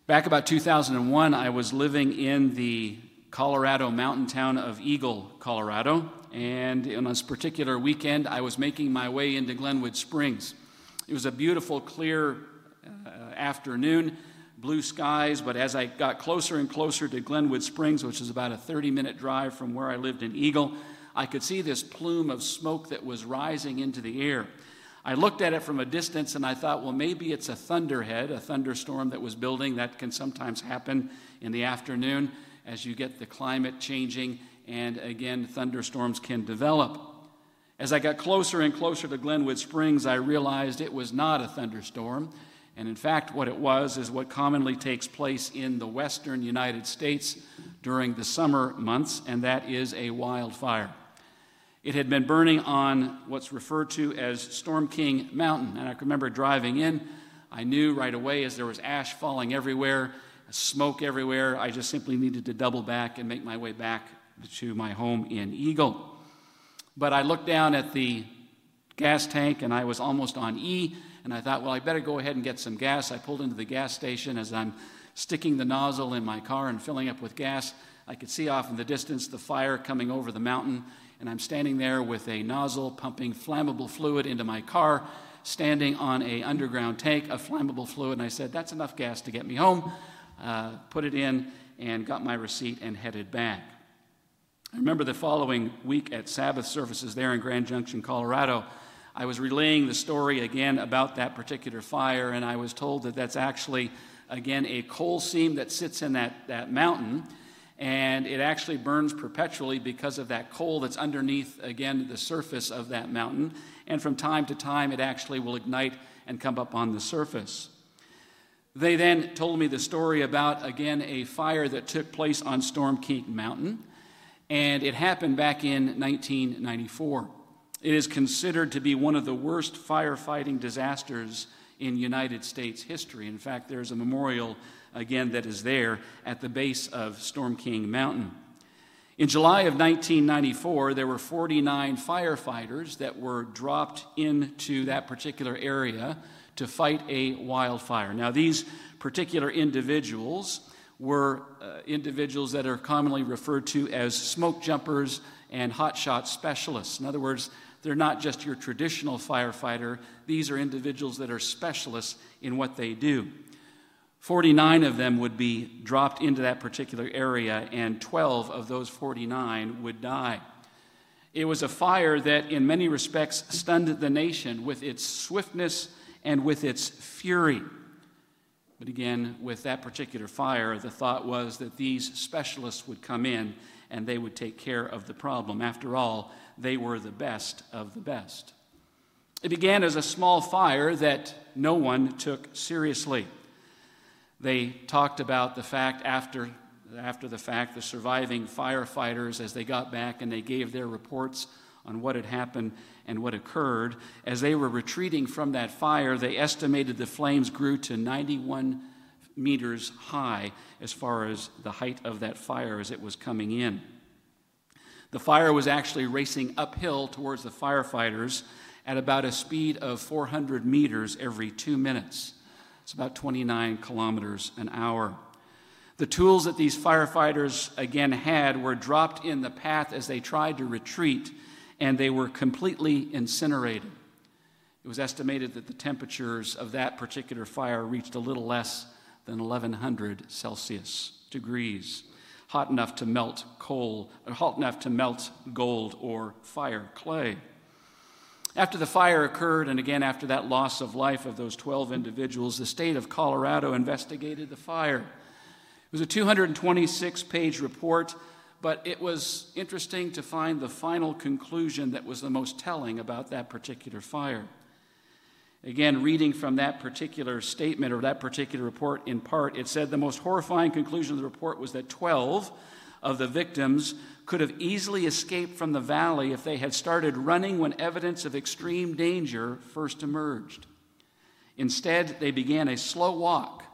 Back about 2001, I was living in the Colorado mountain town of Eagle, Colorado, and on this particular weekend, I was making my way into Glenwood Springs. It was a beautiful, clear afternoon, blue skies, but as I got closer and closer to Glenwood Springs, which is about a 30-minute drive from where I lived in Eagle, I could see this plume of smoke that was rising into the air. I looked at it from a distance and I thought, well, maybe it's a thunderhead, a thunderstorm that was building. That can sometimes happen in the afternoon as you get the climate changing, and again, thunderstorms can develop. As I got closer and closer to Glenwood Springs, I realized it was not a thunderstorm. And in fact, what it was is what commonly takes place in the western United States during the summer months, and that is a wildfire. It had been burning on what's referred to as Storm King Mountain. And I remember driving in. I knew right away as there was ash falling everywhere, smoke everywhere, I just simply needed to double back and make my way back to my home in Eagle. But I looked down at the gas tank and I was almost on E, and I thought, well, I better go ahead and get some gas. I pulled into the gas station. As I'm sticking the nozzle in my car and filling up with gas, I could see off in the distance the fire coming over the mountain, and I'm standing there with a nozzle pumping flammable fluid into my car, standing on an underground tank of flammable fluid, and I said, that's enough gas to get me home. Put it in and got my receipt and headed back. I remember the following week at Sabbath services there in Grand Junction, Colorado, I was relaying the story again about that particular fire, and I was told that that's actually, again, a coal seam that sits in that mountain, and it actually burns perpetually because of that coal that's underneath, again, the surface of that mountain, and from time to time it actually will ignite and come up on the surface. They then told me the story about, again, a fire that took place on Storm King Mountain, and it happened back in 1994. It is considered to be one of the worst firefighting disasters in United States history. In fact, there's a memorial, again, that is there at the base of Storm King Mountain. In July of 1994, there were 49 firefighters that were dropped into that particular area to fight a wildfire. Now, these particular individuals were individuals that are commonly referred to as smoke jumpers and hotshot specialists. In other words, they're not just your traditional firefighter. These are individuals that are specialists in what they do. 49 of them would be dropped into that particular area, and 12 of those 49 would die. It was a fire that, in many respects, stunned the nation with its swiftness and with its fury. But again, with that particular fire, the thought was that these specialists would come in and they would take care of the problem. After all, they were the best of the best. It began as a small fire that no one took seriously. They talked about the fact after the fact, the surviving firefighters, as they got back and they gave their reports on what had happened and what occurred. As they were retreating from that fire, they estimated the flames grew to 91 meters high as far as the height of that fire as it was coming in. The fire was actually racing uphill towards the firefighters at about a speed of 400 meters every 2 minutes. It's about 29 kilometers an hour. The tools that these firefighters, again, had were dropped in the path as they tried to retreat, and they were completely incinerated. It was estimated that the temperatures of that particular fire reached a little less than 1,100 Celsius degrees, hot enough to melt coal, or hot enough to melt gold or fire clay. After the fire occurred, and again after that loss of life of those 12 individuals, the state of Colorado investigated the fire. It was a 226-page report, but it was interesting to find the final conclusion that was the most telling about that particular fire. Again, reading from that particular statement or that particular report in part, it said the most horrifying conclusion of the report was that 12 of the victims could have easily escaped from the valley if they had started running when evidence of extreme danger first emerged. Instead, they began a slow walk,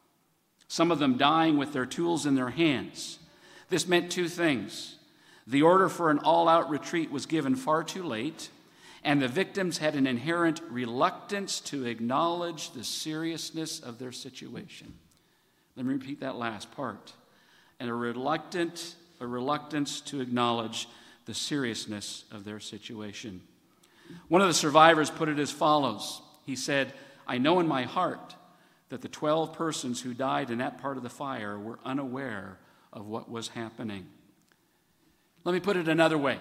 some of them dying with their tools in their hands. This meant two things. The order for an all-out retreat was given far too late, and the victims had an inherent reluctance to acknowledge the seriousness of their situation. Let me repeat that last part. And a reluctance to acknowledge the seriousness of their situation. One of the survivors put it as follows. He said, "I know in my heart that the 12 persons who died in that part of the fire were unaware of what was happening." Let me put it another way.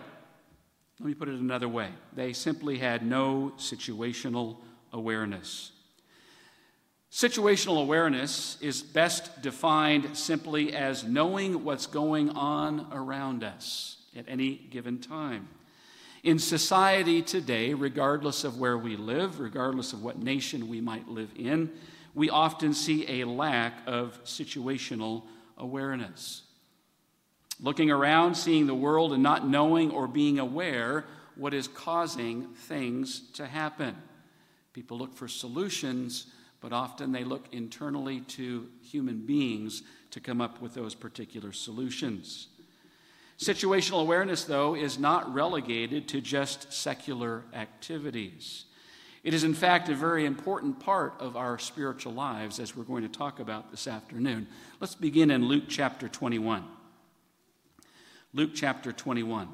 They simply had no situational awareness. Situational awareness is best defined simply as knowing what's going on around us at any given time. In society today, regardless of where we live, regardless of what nation we might live in, we often see a lack of situational awareness. Looking around, seeing the world, and not knowing or being aware what is causing things to happen. People look for solutions, but often they look internally to human beings to come up with those particular solutions. Situational awareness, though, is not relegated to just secular activities. It is, in fact, a very important part of our spiritual lives, as we're going to talk about this afternoon. Let's begin in Luke chapter 21. Luke chapter 21.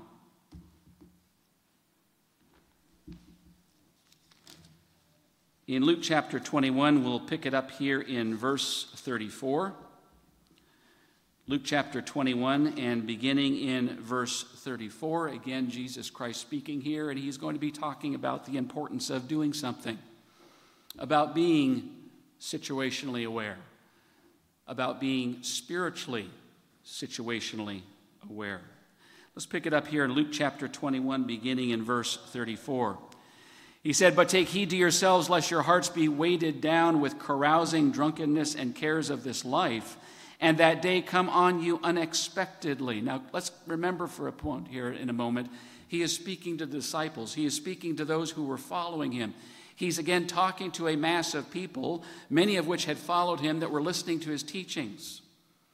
In Luke chapter 21, we'll pick it up here in verse 34. Luke chapter 21 and beginning in verse 34. Again, Jesus Christ speaking here, and he's going to be talking about the importance of doing something, about being situationally aware, about being spiritually situationally aware. Let's pick it up here in Luke chapter 21, beginning in verse 34. He said, "But take heed to yourselves, lest your hearts be weighted down with carousing, drunkenness, and cares of this life, and that day come on you unexpectedly." Now, let's remember for a point here in a moment, he is speaking to the disciples. He is speaking to those who were following him. He's again talking to a mass of people, many of which had followed him, that were listening to his teachings.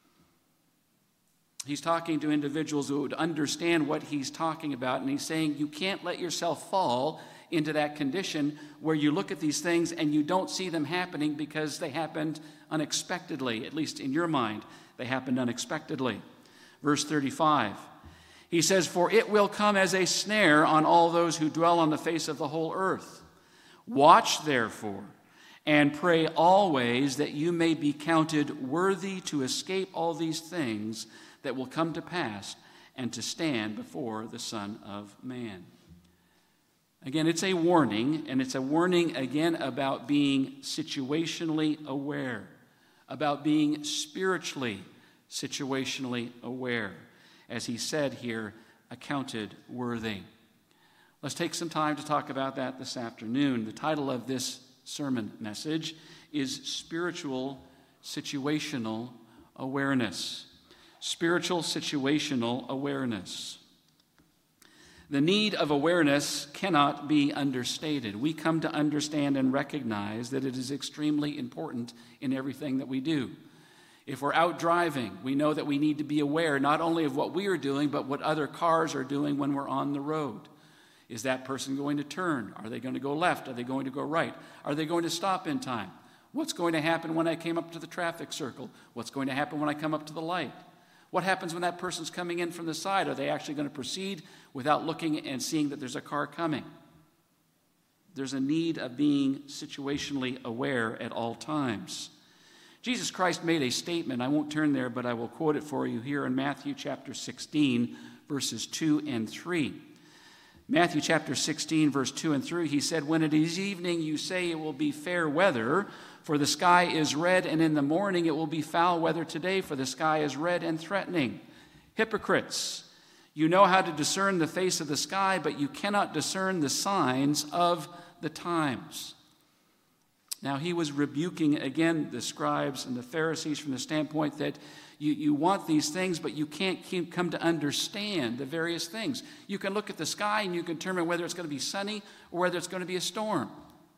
He's talking to individuals who would understand what he's talking about, and he's saying you can't let yourself fall into that condition where you look at these things and you don't see them happening because they happened unexpectedly. At least in your mind, they happened unexpectedly. Verse 35, he says, "For it will come as a snare on all those who dwell on the face of the whole earth. Watch, therefore, and pray always that you may be counted worthy to escape all these things that will come to pass and to stand before the Son of Man." Again, it's a warning, and it's a warning again about being situationally aware, about being spiritually situationally aware. As he said here, accounted worthy. Let's take some time to talk about that this afternoon. The title of this sermon message is Spiritual Situational Awareness. Spiritual situational awareness. The need of awareness cannot be understated. We come to understand and recognize that it is extremely important in everything that we do. If we're out driving, we know that we need to be aware not only of what we are doing, but what other cars are doing when we're on the road. Is that person going to turn? Are they going to go left? Are they going to go right? Are they going to stop in time? What's going to happen when I came up to the traffic circle? What's going to happen when I come up to the light? What happens when that person's coming in from the side? Are they actually going to proceed without looking and seeing that there's a car coming? There's a need of being situationally aware at all times. Jesus Christ made a statement. I won't turn there, but I will quote it for you here in Matthew chapter 16, verses 2 and 3. Matthew chapter 16, verse 2 and 3, he said, "When it is evening, you say it will be fair weather, for the sky is red, and in the morning it will be foul weather today, for the sky is red and threatening. Hypocrites, you know how to discern the face of the sky, but you cannot discern the signs of the times." Now, he was rebuking, again, the scribes and the Pharisees from the standpoint that you want these things, but you can't come to understand the various things. You can look at the sky and you can determine whether it's going to be sunny or whether it's going to be a storm.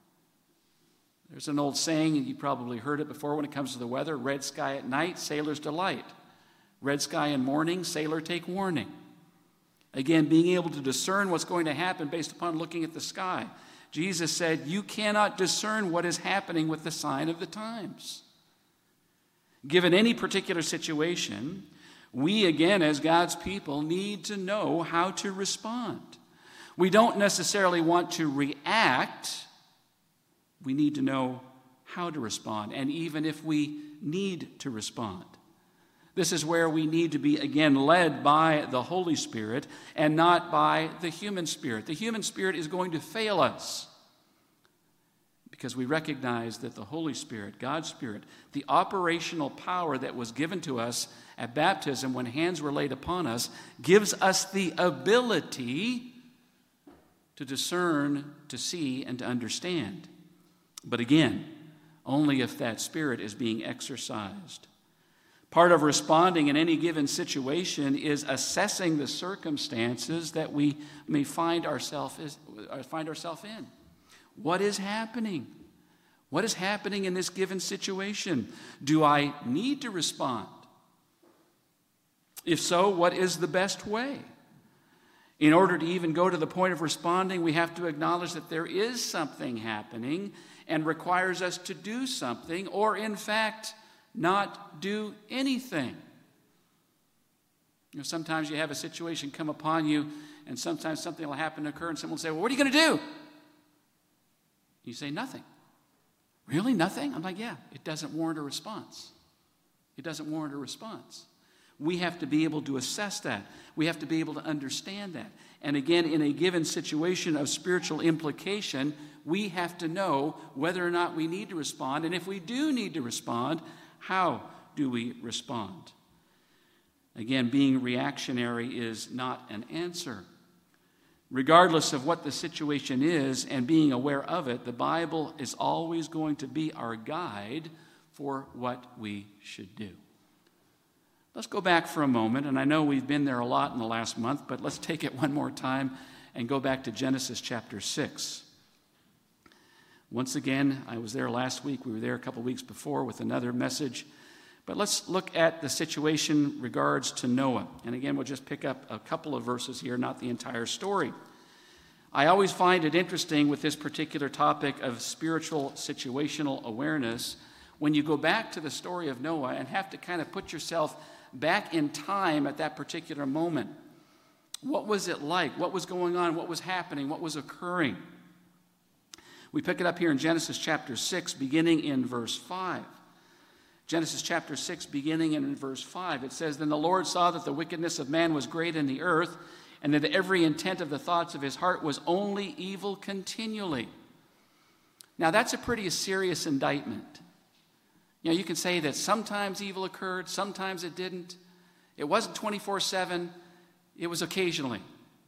There's an old saying, and you probably heard it before when it comes to the weather: red sky at night, sailor's delight. Red sky in morning, sailor take warning. Again, being able to discern what's going to happen based upon looking at the sky. Jesus said, you cannot discern what is happening with the sign of the times. Given any particular situation, we, again, as God's people, need to know how to respond. We don't necessarily want to react. We need to know how to respond, and even if we need to respond. This is where we need to be, again, led by the Holy Spirit and not by the human spirit. The human spirit is going to fail us because we recognize that the Holy Spirit, God's Spirit, the operational power that was given to us at baptism when hands were laid upon us, gives us the ability to discern, to see, and to understand. But again, only if that Spirit is being exercised. Part of responding in any given situation is assessing the circumstances that we may find ourselves in. What is happening? What is happening in this given situation? Do I need to respond? If so, what is the best way? In order to even go to the point of responding, we have to acknowledge that there is something happening and requires us to do something, or in fact, not do anything. Sometimes you have a situation come upon you, and sometimes something will happen to occur, and someone will say, well, what are you going to do? You say, nothing. Really, nothing? I'm like, yeah, it doesn't warrant a response. It doesn't warrant a response. We have to be able to assess that. We have to be able to understand that. And again, in a given situation of spiritual implication, we have to know whether or not we need to respond. And if we do need to respond, how do we respond? Again, being reactionary is not an answer. Regardless of what the situation is and being aware of it, the Bible is always going to be our guide for what we should do. Let's go back for a moment, and I know we've been there a lot in the last month, but let's take it one more time and go back to Genesis chapter 6. Once again, I was there last week. We were there a couple weeks before with another message. But let's look at the situation regards to Noah. And again, we'll just pick up a couple of verses here, not the entire story. I always find it interesting with this particular topic of spiritual situational awareness when you go back to the story of Noah and have to kind of put yourself back in time at that particular moment. What was it like? What was going on? What was happening? What was occurring? We pick it up here in Genesis chapter 6, beginning in verse 5. Genesis chapter 6, beginning in verse 5, it says, Then the Lord saw that the wickedness of man was great in the earth, and that every intent of the thoughts of his heart was only evil continually. Now, that's a pretty serious indictment. You can say that sometimes evil occurred, sometimes it didn't. It wasn't 24/7, it was occasionally.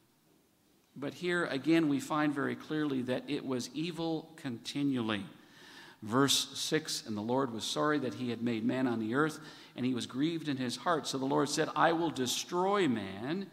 But here, again, we find very clearly that it was evil continually. Verse 6, And the Lord was sorry that he had made man on the earth, and he was grieved in his heart. So the Lord said, I will destroy man,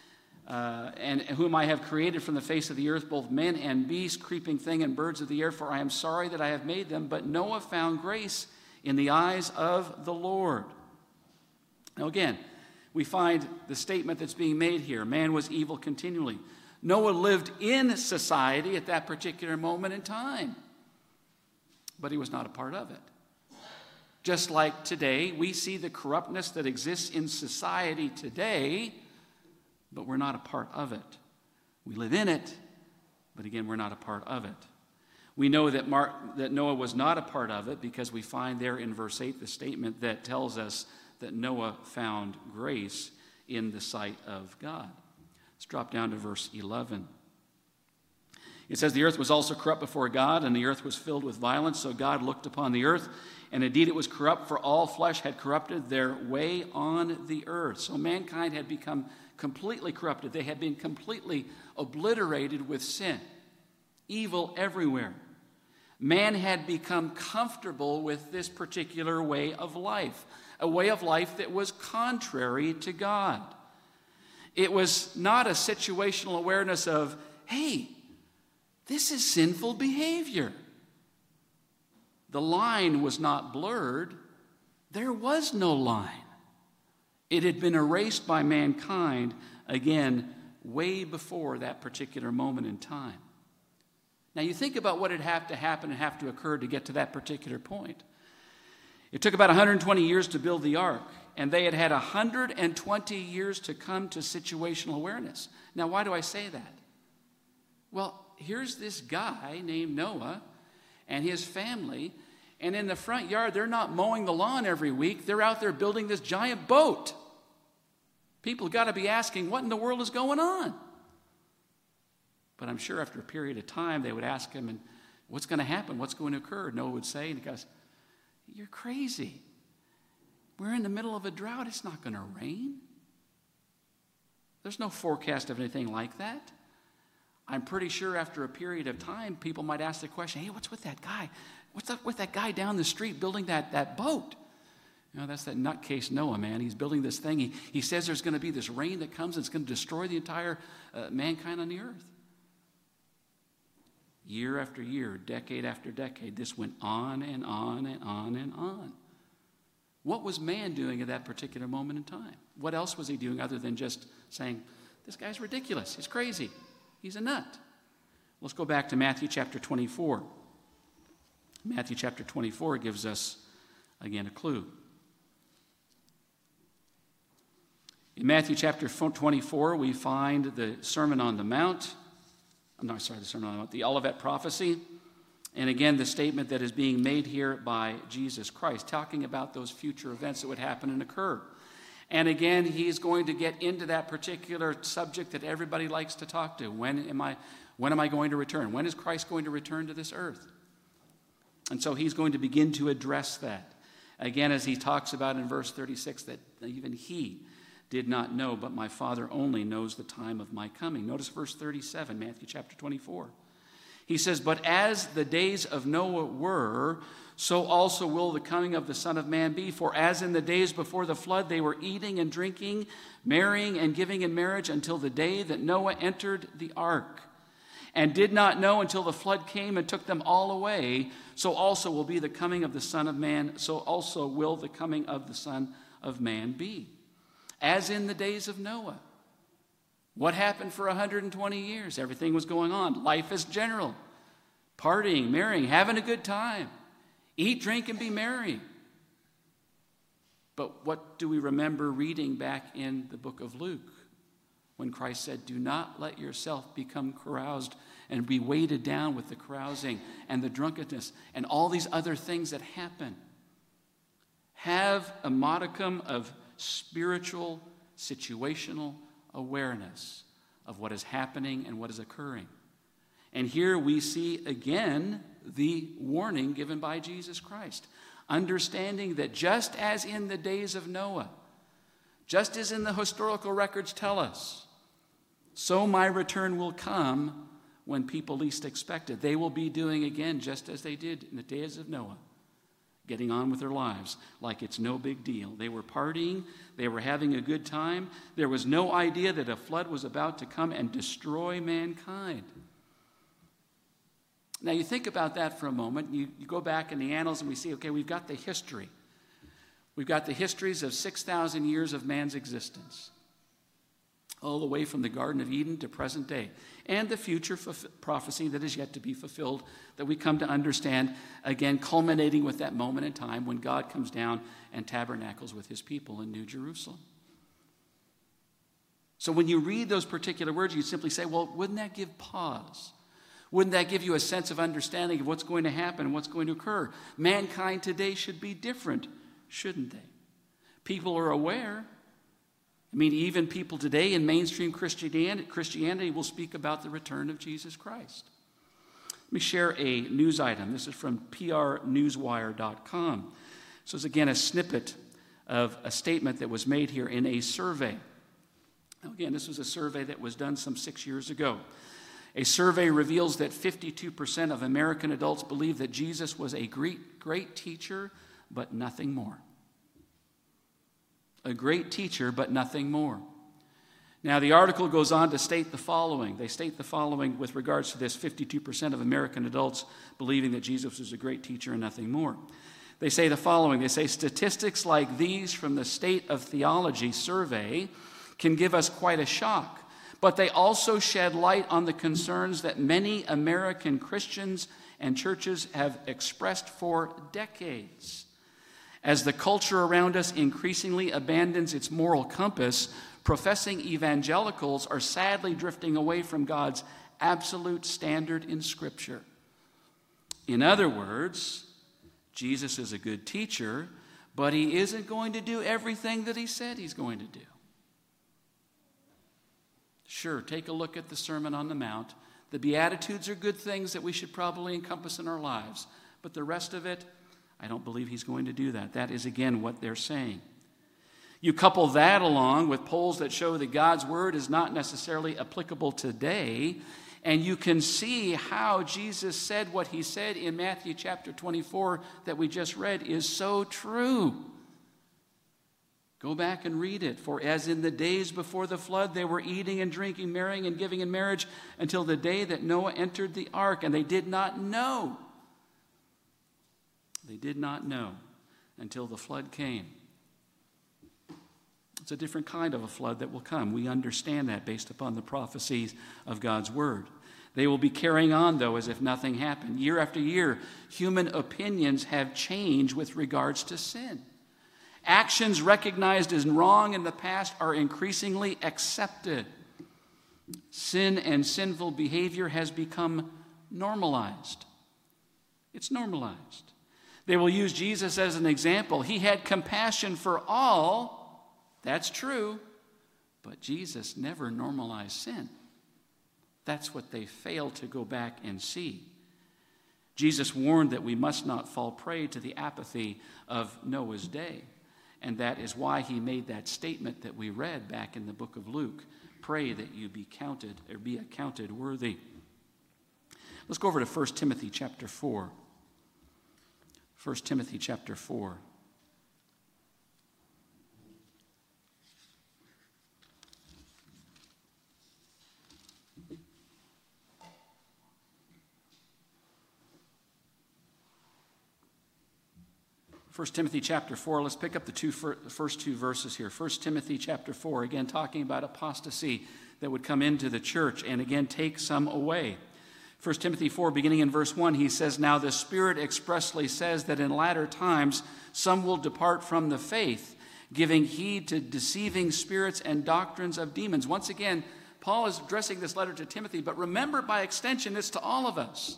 and whom I have created from the face of the earth, both men and beasts, creeping thing, and birds of the air, for I am sorry that I have made them. But Noah found grace in the eyes of the Lord. Now again, we find the statement that's being made here. Man was evil continually. Noah lived in society at that particular moment in time, but he was not a part of it. Just like today, we see the corruptness that exists in society today, but we're not a part of it. We live in it, but again, we're not a part of it. We know that Noah was not a part of it because we find there in verse 8 the statement that tells us that Noah found grace in the sight of God. Let's drop down to verse 11. It says, The earth was also corrupt before God, and the earth was filled with violence. So God looked upon the earth, and indeed it was corrupt, for all flesh had corrupted their way on the earth. So mankind had become completely corrupted. They had been completely obliterated with sin. Evil everywhere. Man had become comfortable with this particular way of life, a way of life that was contrary to God. It was not a situational awareness of, hey, this is sinful behavior. The line was not blurred. There was no line. It had been erased by mankind, again, way before that particular moment in time. Now you think about what would have to happen and have to occur to get to that particular point. It took about 120 years to build the ark, and they had 120 years to come to situational awareness. Now, why do I say that? Well, here's this guy named Noah and his family, and in the front yard, they're not mowing the lawn every week. They're out there building this giant boat. People got to be asking, what in the world is going on? But I'm sure after a period of time, they would ask him, and what's going to happen? What's going to occur? Noah would say, and he goes, you're crazy. We're in the middle of a drought. It's not going to rain. There's no forecast of anything like that. I'm pretty sure after a period of time, people might ask the question, hey, what's with that guy? What's up with that guy down the street building that boat? You know, that's that nutcase Noah, man. He's building this thing. He says there's going to be this rain that comes and it's going to destroy the entire mankind on the earth. Year after year, decade after decade, this went on and on and on and on. What was man doing at that particular moment in time? What else was he doing other than just saying, this guy's ridiculous, he's crazy, he's a nut? Let's go back to Matthew chapter 24. Matthew chapter 24 gives us, again, a clue. In Matthew chapter 24, we find the Sermon on the Mount. The Olivet Prophecy. And again, the statement that is being made here by Jesus Christ, talking about those future events that would happen and occur. And again, he's going to get into that particular subject that everybody likes to talk to. When am I going to return? When is Christ going to return to this earth? And so he's going to begin to address that. Again, as he talks about in verse 36, that even he did not know, but my Father only knows the time of my coming. Notice verse 37, Matthew chapter 24. He says, but as the days of Noah were, so also will the coming of the Son of Man be. For as in the days before the flood, they were eating and drinking, marrying and giving in marriage until the day that Noah entered the ark, and did not know until the flood came and took them all away, so also will be the coming of the Son of Man, so also will the coming of the Son of Man be. As in the days of Noah. What happened for 120 years? Everything was going on. Life as general. Partying, marrying, having a good time. Eat, drink, and be merry. But what do we remember reading back in the book of Luke? When Christ said, do not let yourself become caroused and be weighted down with the carousing and the drunkenness and all these other things that happen. Have a modicum of spiritual, situational awareness of what is happening and what is occurring. And here we see again the warning given by Jesus Christ. Understanding that just as in the days of Noah, just as in the historical records tell us, so my return will come when people least expect it. They will be doing again just as they did in the days of Noah. Getting on with their lives like it's no big deal. They were partying. They were having a good time. There was no idea that a flood was about to come and destroy mankind. Now, you think about that for a moment. You go back in the annals and we see, okay, we've got the history. We've got the histories of 6,000 years of man's existence, all the way from the Garden of Eden to present day, and the future prophecy that is yet to be fulfilled that we come to understand, again, culminating with that moment in time when God comes down and tabernacles with his people in New Jerusalem. So when you read those particular words, you simply say, well, wouldn't that give pause? Wouldn't that give you a sense of understanding of what's going to happen and what's going to occur? Mankind today should be different, shouldn't they? People are aware. I mean, even people today in mainstream Christianity will speak about the return of Jesus Christ. Let me share a news item. This is from prnewswire.com. This is, again, a snippet of a statement that was made here in a survey. Now, again, this was a survey that was done some 6 years ago. A survey reveals that 52% of American adults believe that Jesus was a great teacher, but nothing more. A great teacher, but nothing more. Now, the article goes on to state the following. They state the following with regards to this 52% of American adults believing that Jesus was a great teacher and nothing more. They say the following. They say, statistics like these from the State of Theology survey can give us quite a shock, but they also shed light on the concerns that many American Christians and churches have expressed for decades. As the culture around us increasingly abandons its moral compass, professing evangelicals are sadly drifting away from God's absolute standard in Scripture. In other words, Jesus is a good teacher, but he isn't going to do everything that he said he's going to do. Sure, take a look at the Sermon on the Mount. The Beatitudes are good things that we should probably encompass in our lives, but the rest of it, I don't believe he's going to do that. That is, again, what they're saying. You couple that along with polls that show that God's word is not necessarily applicable today, and you can see how Jesus said what he said in Matthew chapter 24 that we just read is so true. Go back and read it. For as in the days before the flood, they were eating and drinking, marrying and giving in marriage until the day that Noah entered the ark, and they did not know. They did not know until the flood came. It's a different kind of a flood that will come. We understand that based upon the prophecies of God's word. They will be carrying on, though, as if nothing happened. Year after year, human opinions have changed with regards to sin. Actions recognized as wrong in the past are increasingly accepted. Sin and sinful behavior has become normalized. It's normalized. They will use Jesus as an example. He had compassion for all. That's true. But Jesus never normalized sin. That's what they fail to go back and see. Jesus warned that we must not fall prey to the apathy of Noah's day. And that is why he made that statement that we read back in the book of Luke. Pray that you be counted or be accounted worthy. Let's go over to 1 Timothy chapter 4. 1 Timothy chapter 4. First Timothy chapter 4, let's pick up the first two verses here. 1 Timothy chapter 4, again talking about apostasy that would come into the church and again take some away. 1 Timothy 4, beginning in verse 1, he says, Now the Spirit expressly says that in latter times some will depart from the faith, giving heed to deceiving spirits and doctrines of demons. Once again, Paul is addressing this letter to Timothy, but remember, by extension, it's to all of us.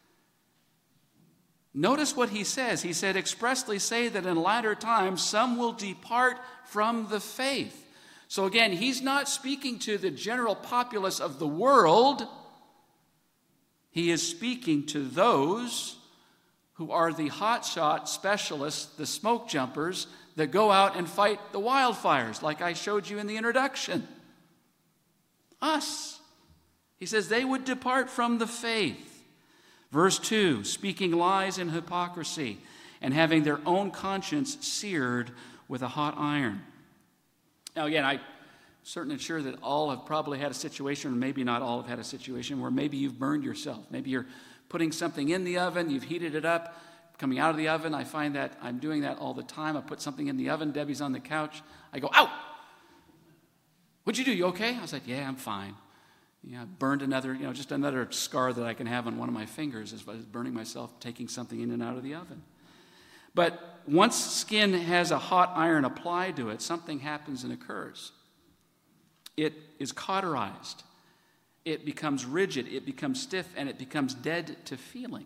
Notice what he says. He said, expressly say that in latter times some will depart from the faith. So again, he's not speaking to the general populace of the world. He is speaking to those who are the hotshot specialists, the smoke jumpers that go out and fight the wildfires, like I showed you in the introduction. Us. He says they would depart from the faith. Verse 2, speaking lies and hypocrisy, and having their own conscience seared with a hot iron. Now again, I'm certain and sure that all have probably had a situation, or maybe not all have had a situation, where maybe you've burned yourself. Maybe you're putting something in the oven, you've heated it up, coming out of the oven. I find that I'm doing that all the time. I put something in the oven, Debbie's on the couch. I go, ow! What'd you do? You okay? I was like, yeah, I'm fine. Yeah, burned another, just another scar that I can have on one of my fingers as burning myself, taking something in and out of the oven. But once skin has a hot iron applied to it, something happens and occurs. It is cauterized. It becomes rigid. It becomes stiff, and it becomes dead to feeling.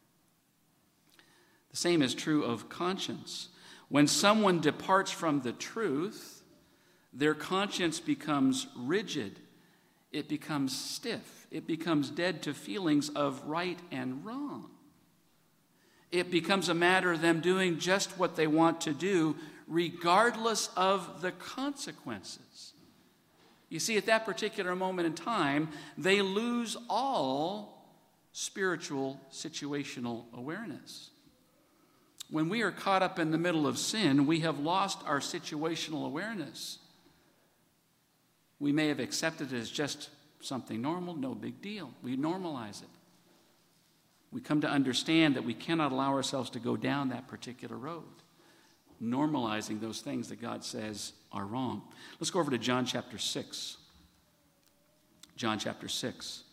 The same is true of conscience. When someone departs from the truth, their conscience becomes rigid. It becomes stiff. It becomes dead to feelings of right and wrong. It becomes a matter of them doing just what they want to do, regardless of the consequences. You see, at that particular moment in time, they lose all spiritual situational awareness. When we are caught up in the middle of sin, we have lost our situational awareness. We may have accepted it as just something normal, no big deal. We normalize it. We come to understand that we cannot allow ourselves to go down that particular road, normalizing those things that God says are wrong. Let's go over to John chapter 6. John chapter 6.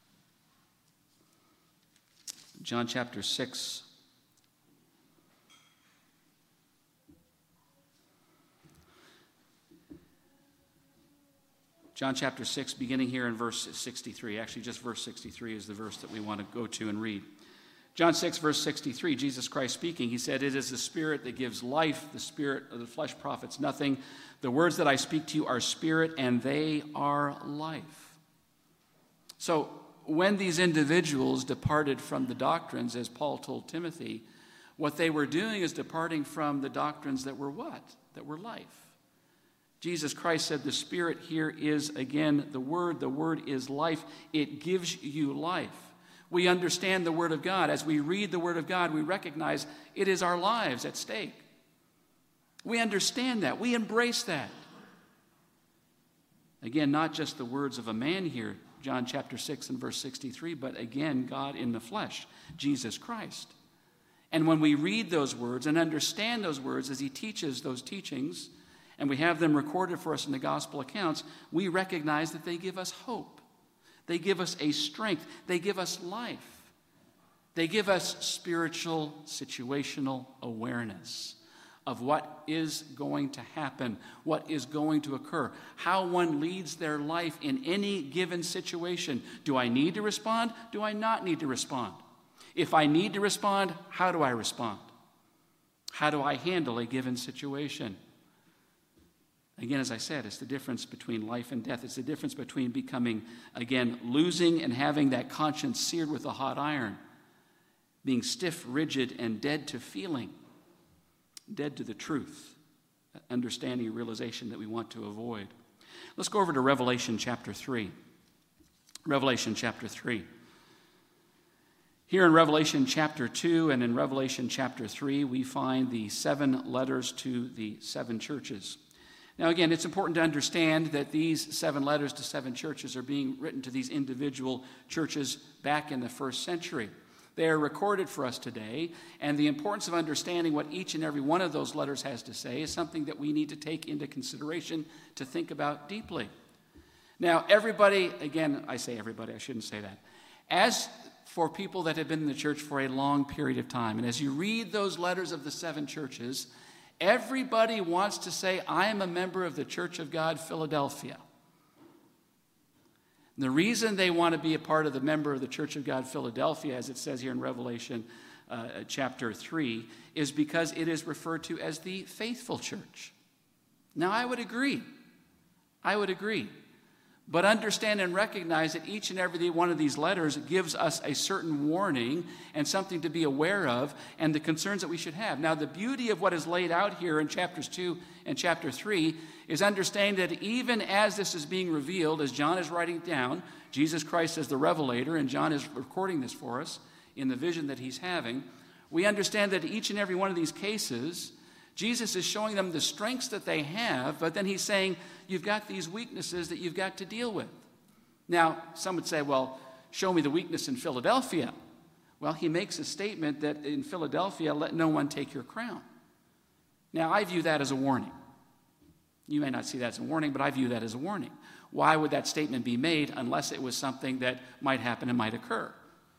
John chapter 6. John chapter 6, beginning here in verse 63. Actually, just verse 63 is the verse that we want to go to and read. John 6, verse 63, Jesus Christ speaking, he said, "It is the Spirit that gives life. The spirit of the flesh profits nothing. The words that I speak to you are spirit, and they are life." So when these individuals departed from the doctrines, as Paul told Timothy, what they were doing is departing from the doctrines that were what? That were life. Jesus Christ said the Spirit here is, again, the Word. The Word is life. It gives you life. We understand the Word of God. As we read the Word of God, we recognize it is our lives at stake. We understand that. We embrace that. Again, not just the words of a man here, John chapter 6 and verse 63, but again, God in the flesh, Jesus Christ. And when we read those words and understand those words as he teaches those teachings, and we have them recorded for us in the gospel accounts, we recognize that they give us hope. They give us a strength. They give us life. They give us spiritual, situational awareness of what is going to happen, what is going to occur, how one leads their life in any given situation. Do I need to respond? Do I not need to respond? If I need to respond, how do I respond? How do I handle a given situation? Again, as I said, it's the difference between life and death. It's the difference between becoming, again, losing and having that conscience seared with a hot iron, being stiff, rigid, and dead to feeling, dead to the truth, understanding and realization that we want to avoid. Let's go over to Revelation chapter 3. Revelation chapter 3. Here in Revelation chapter 2 and in Revelation chapter 3, we find the 7 letters to the 7 churches. Now, again, it's important to understand that these 7 letters to 7 churches are being written to these individual churches back in the first century. They are recorded for us today, and the importance of understanding what each and every one of those letters has to say is something that we need to take into consideration to think about deeply. Now, everybody, again, I say everybody, I shouldn't say that. As for people that have been in the church for a long period of time, and as you read those letters of the 7 churches, everybody wants to say, I am a member of the Church of God, Philadelphia. And the reason they want to be a part of the member of the Church of God, Philadelphia, as it says here in Revelation chapter 3, is because it is referred to as the faithful church. Now, I would agree. But understand and recognize that each and every one of these letters gives us a certain warning and something to be aware of and the concerns that we should have. Now, the beauty of what is laid out here in chapters 2 and chapter 3 is understanding that even as this is being revealed, as John is writing it down, Jesus Christ as the revelator, and John is recording this for us in the vision that he's having, we understand that each and every one of these cases, Jesus is showing them the strengths that they have, but then he's saying, you've got these weaknesses that you've got to deal with. Now, some would say, well, show me the weakness in Philadelphia. Well, he makes a statement that in Philadelphia, let no one take your crown. Now, I view that as a warning. You may not see that as a warning, but I view that as a warning. Why would that statement be made unless it was something that might happen and might occur?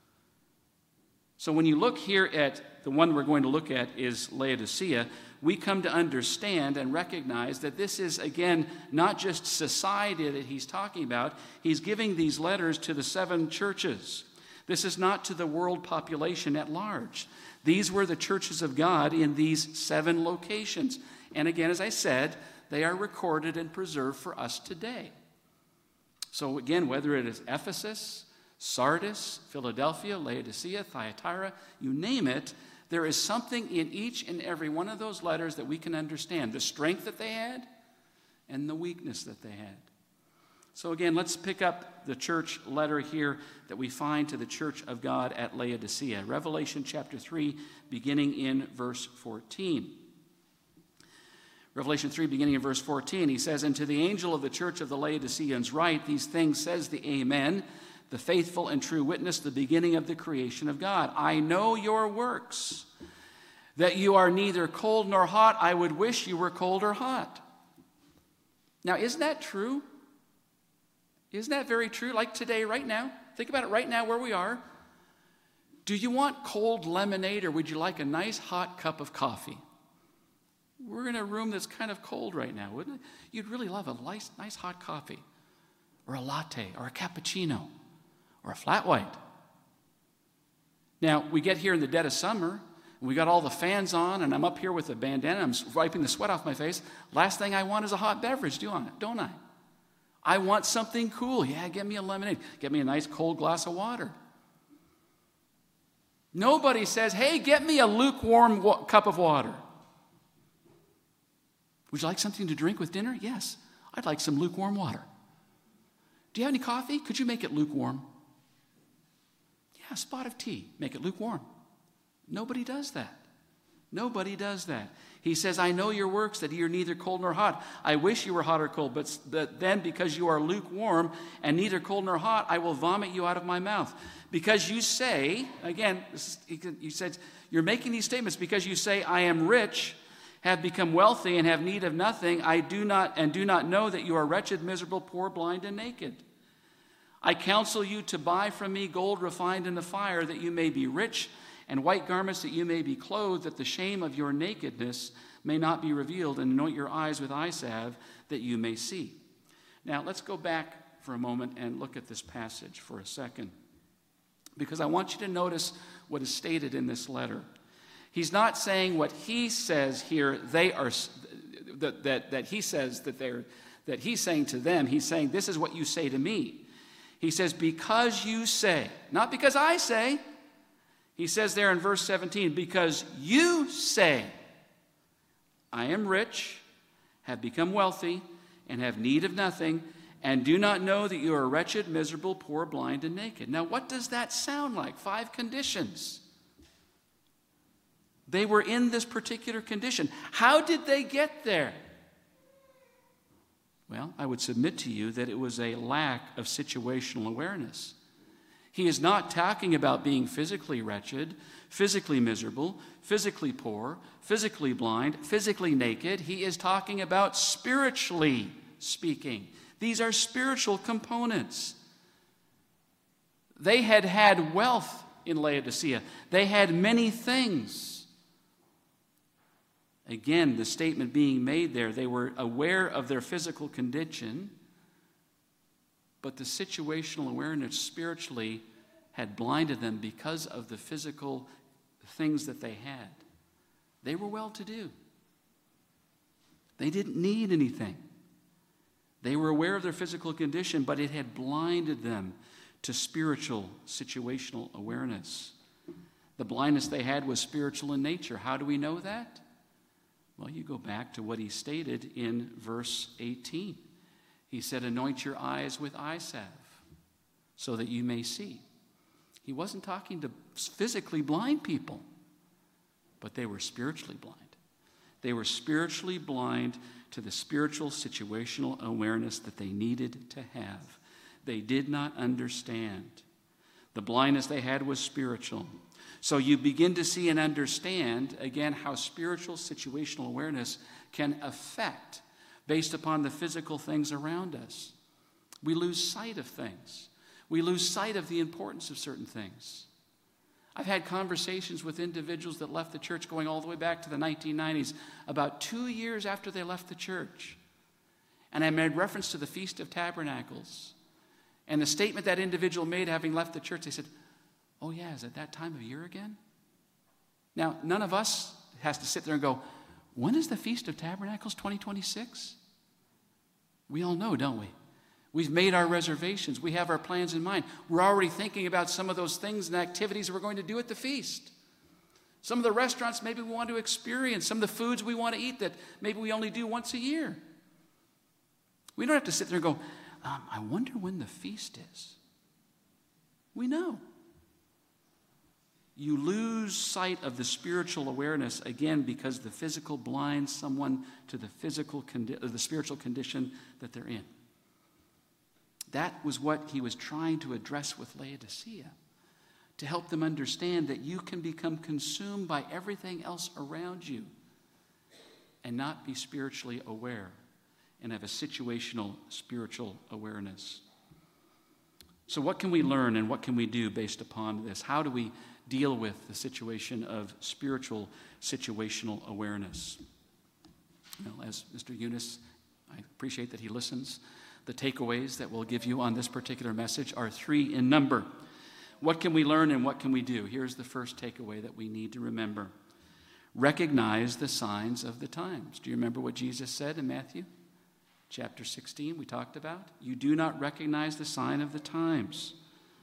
So when you look here at the one we're going to look at is Laodicea, we come to understand and recognize that this is, again, not just society that he's talking about. He's giving these letters to the 7 churches. This is not to the world population at large. These were the churches of God in these 7 locations. And again, as I said, they are recorded and preserved for us today. So again, whether it is Ephesus, Sardis, Philadelphia, Laodicea, Thyatira, you name it, there is something in each and every one of those letters that we can understand, the strength that they had and the weakness that they had. So again, let's pick up the church letter here that we find to the church of God at Laodicea. Revelation chapter 3, beginning in verse 14. Revelation 3, beginning in verse 14, he says, "And to the angel of the church of the Laodiceans write, these things says the Amen, the faithful and true witness, the beginning of the creation of God. I know your works, that you are neither cold nor hot. I would wish you were cold or hot." Now, isn't that true? Isn't that very true? Like today, right now. Think about it right now where we are. Do you want cold lemonade or would you like a nice hot cup of coffee? We're in a room that's kind of cold right now, wouldn't it? You'd really love a nice hot coffee. or a latte or a cappuccino or a flat white. Now, we get here in the dead of summer, and we got all the fans on, and I'm up here with a bandana, I'm wiping the sweat off my face. Last thing I want is a hot beverage, don't I? I want something cool. Yeah, get me a lemonade. Get me a nice cold glass of water. Nobody says, hey, get me a lukewarm cup of water. Would you like something to drink with dinner? Yes, I'd like some lukewarm water. Do you have any coffee? Could you make it lukewarm? Yeah, a spot of tea. Make it lukewarm. Nobody does that. Nobody does that. He says, I know your works, that you're neither cold nor hot. I wish you were hot or cold, but then because you are lukewarm and neither cold nor hot, I will vomit you out of my mouth. Because you say, again, he said, you're making these statements because you say, I am rich, have become wealthy, and have need of nothing. I do not know that you are wretched, miserable, poor, blind, and naked. I counsel you to buy from me gold refined in the fire, that you may be rich, and white garments that you may be clothed, that the shame of your nakedness may not be revealed, and anoint your eyes with eye salve, that you may see. Now, let's go back for a moment and look at this passage for a second, because I want you to notice what is stated in this letter. He's not saying what he says here, they are, that he says that he's saying to them. He's saying, this is what you say to me. He says, because you say, not because I say. He says there in verse 17, because you say, I am rich, have become wealthy, and have need of nothing, and do not know that you are wretched, miserable, poor, blind, and naked. Now, what does that sound like? 5 conditions. They were in this particular condition. How did they get there? Well, I would submit to you that it was a lack of situational awareness. He is not talking about being physically wretched, physically miserable, physically poor, physically blind, physically naked. He is talking about spiritually speaking. These are spiritual components. They had had wealth in Laodicea. They had many things. Again, the statement being made there, they were aware of their physical condition, but the situational awareness spiritually had blinded them because of the physical things that they had. They were well-to-do. They didn't need anything. They were aware of their physical condition, but it had blinded them to spiritual situational awareness. The blindness they had was spiritual in nature. How do we know that? Well, you go back to what he stated in verse 18. He said, anoint your eyes with eye salve so that you may see. He wasn't talking to physically blind people, but they were spiritually blind. They were spiritually blind to the spiritual situational awareness that they needed to have. They did not understand. The blindness they had was spiritual. So you begin to see and understand, again, how spiritual situational awareness can affect based upon the physical things around us. We lose sight of things. We lose sight of the importance of certain things. I've had conversations with individuals that left the church going all the way back to the 1990s, about 2 years after they left the church. And I made reference to the Feast of Tabernacles. And the statement that individual made having left the church, they said, oh yeah, is it that time of year again? Now, none of us has to sit there and go, when is the Feast of Tabernacles 2026? We all know, don't we? We've made our reservations. We have our plans in mind. We're already thinking about some of those things and activities we're going to do at the feast. Some of the restaurants maybe we want to experience. Some of the foods we want to eat that maybe we only do once a year. We don't have to sit there and go, I wonder when the feast is. We know. You lose sight of the spiritual awareness, again, because the physical blinds someone to the spiritual condition that they're in. That was what he was trying to address with Laodicea, to help them understand that you can become consumed by everything else around you and not be spiritually aware and have a situational spiritual awareness. So what can we learn and what can we do based upon this? How do we deal with the situation of spiritual situational awareness? Well, as Mr. Eunice, I appreciate that he listens. The takeaways that we'll give you on this particular message are 3 in number. What can we learn and what can we do? Here's the first takeaway that we need to remember. Recognize the signs of the times. Do you remember what Jesus said in Matthew chapter 16 we talked about? You do not recognize the sign of the times.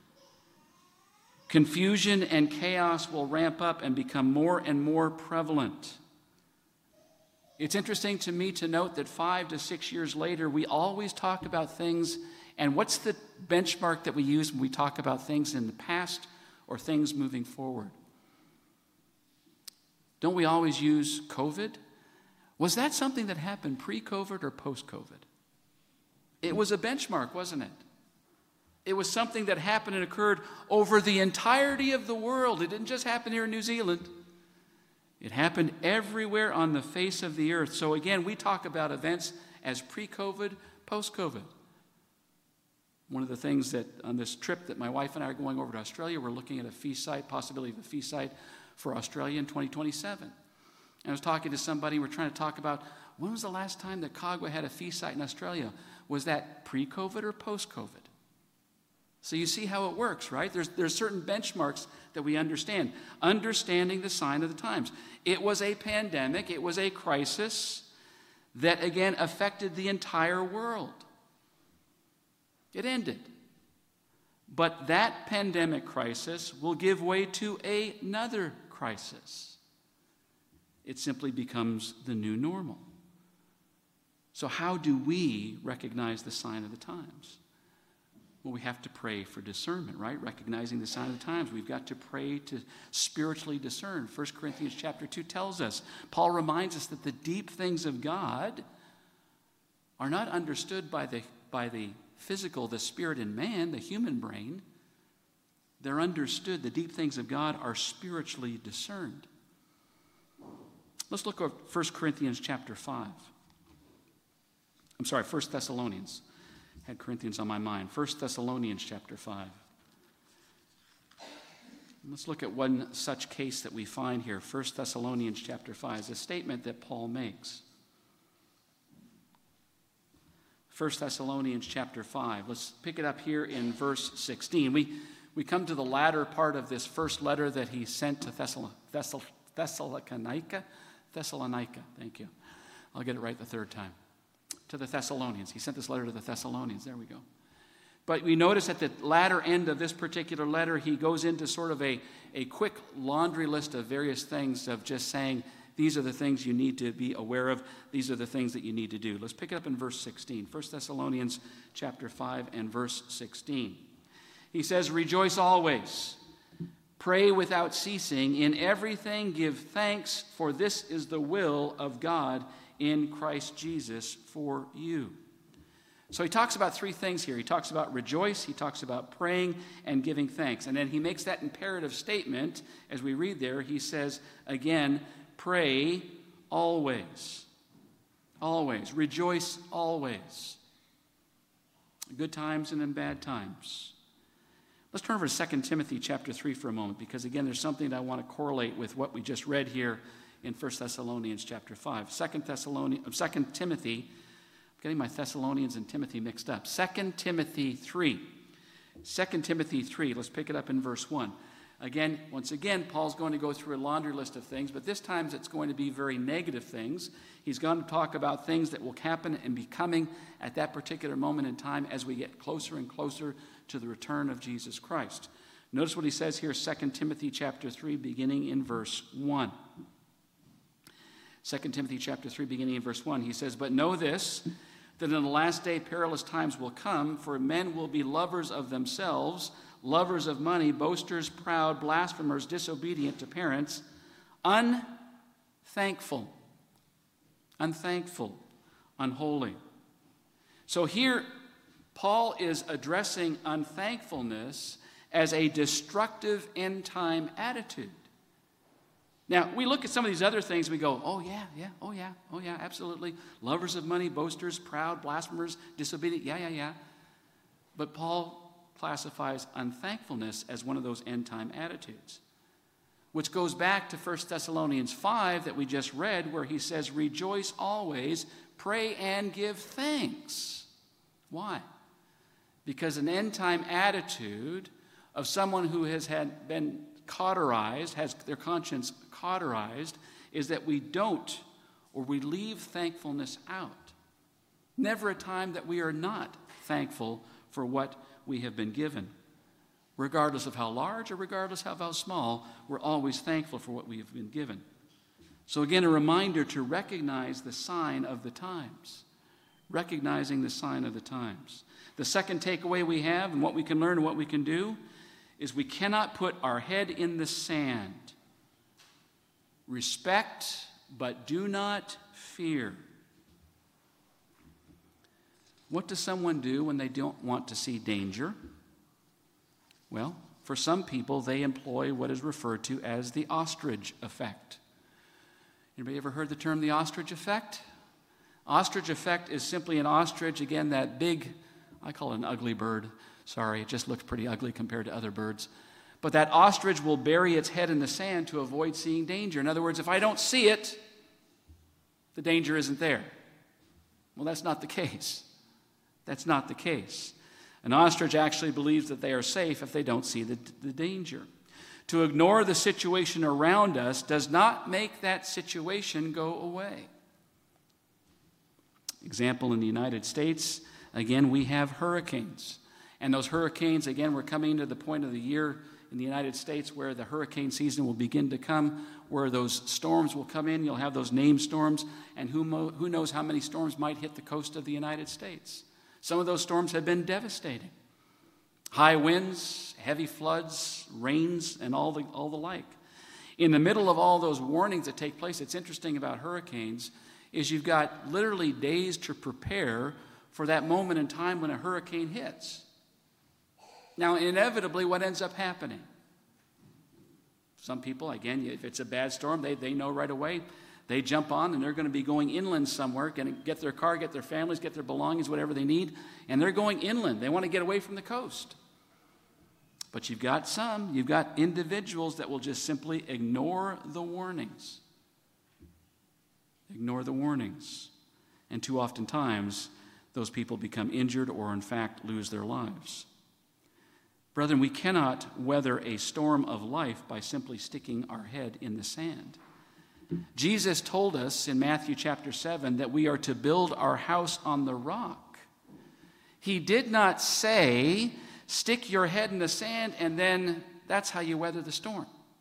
Confusion and chaos will ramp up and become more and more prevalent. It's interesting to me to note that 5 to 6 years later, we always talk about things, and what's the benchmark that we use when we talk about things in the past or things moving forward? Don't we always use COVID? Was that something that happened pre-COVID or post-COVID? It was a benchmark, wasn't it? It was something that happened and occurred over the entirety of the world. It didn't just happen here in New Zealand. It happened everywhere on the face of the earth. So again, we talk about events as pre-COVID, post-COVID. One of the things that on this trip that my wife and I are going over to Australia, we're looking at a feast site, possibility of a feast site for Australia in 2027. And I was talking to somebody, we're trying to talk about when was the last time that Kagwa had a feast site in Australia? Was that pre-COVID or post-COVID? So you see how it works, right? There's certain benchmarks that we understand. Understanding the sign of the times. It was a pandemic. It was a crisis that, again, affected the entire world. It ended. But that pandemic crisis will give way to another crisis. It simply becomes the new normal. So how do we recognize the sign of the times? Well, we have to pray for discernment, right? Recognizing the sign of the times. We've got to pray to spiritually discern. 1 Corinthians chapter 2 tells us, Paul reminds us that the deep things of God are not understood by the physical, the spirit in man, the human brain. They're understood. The deep things of God are spiritually discerned. Let's look at 1 Corinthians chapter 5. 1 Thessalonians. I had Corinthians on my mind. 1 Thessalonians chapter 5. Let's look at one such case that we find here. 1 Thessalonians chapter 5 is a statement that Paul makes. 1 Thessalonians chapter 5. Let's pick it up here in verse 16. We come to the latter part of this first letter that he sent to Thessalonica. Thank you. I'll get it right the third time. To the Thessalonians. He sent this letter to the Thessalonians. There we go. But we notice at the latter end of this particular letter, he goes into sort of a quick laundry list of various things of just saying, these are the things you need to be aware of. These are the things that you need to do. Let's pick it up in verse 16. 1 Thessalonians chapter 5 and verse 16. He says, rejoice always. Pray without ceasing. In everything give thanks, for this is the will of God in Christ Jesus for you. So he talks about 3 things here. He talks about rejoice, he talks about praying, and giving thanks. And then he makes that imperative statement, as we read there, he says, again, pray always. Always. Rejoice always. Good times and in bad times. Let's turn over to 2 Timothy chapter 3 for a moment, because again, there's something that I want to correlate with what we just read here in 1 Thessalonians chapter 5. 2 Timothy, I'm getting my Thessalonians and Timothy mixed up. 2 Timothy 3. 2 Timothy 3, let's pick it up in verse 1. Again, once again, Paul's going to go through a laundry list of things, but this time it's going to be very negative things. He's going to talk about things that will happen and be coming at that particular moment in time as we get closer and closer to the return of Jesus Christ. Notice what he says here, 2 Timothy chapter 3, beginning in verse 1. 2 Timothy chapter 3, beginning in verse 1, he says, but know this, that in the last day perilous times will come, for men will be lovers of themselves, lovers of money, boasters, proud, blasphemers, disobedient to parents, unthankful, unholy. So here, Paul is addressing unthankfulness as a destructive end-time attitude. Now, we look at some of these other things and we go, oh yeah, absolutely. Lovers of money, boasters, proud, blasphemers, disobedient, yeah. But Paul classifies unthankfulness as one of those end-time attitudes, which goes back to 1 Thessalonians 5 that we just read, where he says, rejoice always, pray and give thanks Why? Because an end-time attitude of someone who has been cauterized, has their conscience cauterized, is that we don't, or we leave thankfulness out. Never a time that we are not thankful for what we have been given. Regardless of how large or regardless of how small, we're always thankful for what we have been given. So again, a reminder to recognize the sign of the times. Recognizing the sign of the times. The second takeaway we have, and what we can learn and what we can do, is we cannot put our head in the sand. Respect, but do not fear. What does someone do when they don't want to see danger? Well, for some people, they employ what is referred to as the ostrich effect. Anybody ever heard the term the ostrich effect? Ostrich effect is simply an ostrich, again, that big, I call it an ugly bird. Sorry, it just looks pretty ugly compared to other birds. But that ostrich will bury its head in the sand to avoid seeing danger. In other words, if I don't see it, the danger isn't there. Well, that's not the case. That's not the case. An ostrich actually believes that they are safe if they don't see the danger. To ignore the situation around us does not make that situation go away. Example, in the United States, again, we have hurricanes. And those hurricanes, again, we're coming to the point of the year in the United States where the hurricane season will begin to come, where those storms will come in. You'll have those named storms, and who knows how many storms might hit the coast of the United States. Some of those storms have been devastating. High winds, heavy floods, rains, and all the like. In the middle of all those warnings that take place, it's interesting about hurricanes is you've got literally days to prepare for that moment in time when a hurricane hits. Now, inevitably, what ends up happening? Some people, again, if it's a bad storm, they know right away. They jump on and they're going to be going inland somewhere, going to get their car, get their families, get their belongings, whatever they need, and they're going inland. They want to get away from the coast. But you've got individuals that will just simply ignore the warnings. Ignore the warnings. And too often times, those people become injured or, in fact, lose their lives. Brethren, we cannot weather a storm of life by simply sticking our head in the sand. Jesus told us in Matthew chapter 7 that we are to build our house on the rock. He did not say, stick your head in the sand and then that's how you weather the storm.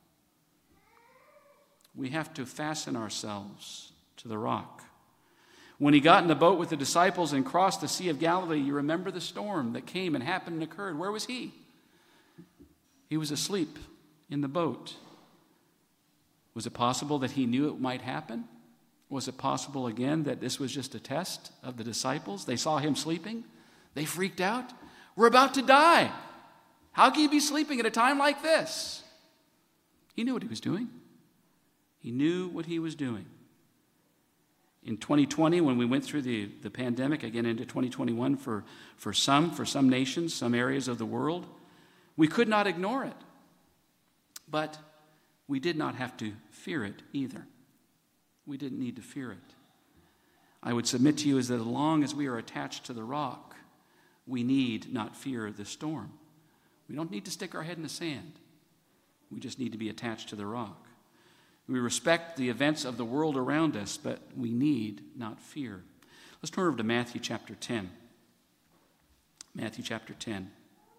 We have to fasten ourselves to the rock. When he got in the boat with the disciples and crossed the Sea of Galilee, you remember the storm that came and happened and occurred. Where was he? He was asleep in the boat. Was it possible that he knew it might happen? Was it possible, again, that this was just a test of the disciples? They saw him sleeping. They freaked out. We're about to die. How can you be sleeping at a time like this? He knew what he was doing. He knew what he was doing. In 2020, when we went through the pandemic, again into 2021 for some nations, some areas of the world, we could not ignore it. But we did not have to fear it either. We didn't need to fear it. I would submit to you is that as long as we are attached to the rock, we need not fear the storm. We don't need to stick our head in the sand. We just need to be attached to the rock. We respect the events of the world around us, but we need not fear. Let's turn over to Matthew chapter 10. Matthew chapter 10.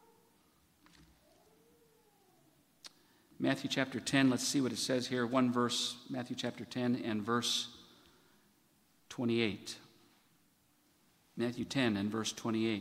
Matthew chapter 10, let's see what it says here. One verse, Matthew chapter 10 and verse 28. Matthew 10 and verse 28.